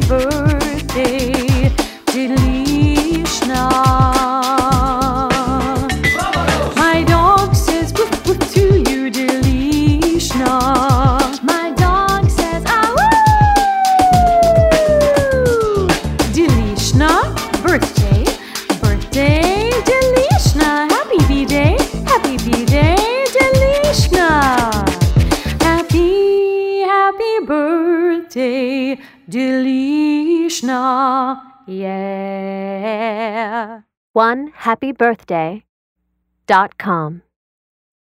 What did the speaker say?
birthday, Delishna. My dog says woof woof to you, Delishna. My dog says ah woo. Delishna, birthday, birthday, Delishna. Happy B-Day, happy B-Day, Delishna. Happy birthday, Delishna. Yeah. OneHappyBirthday.com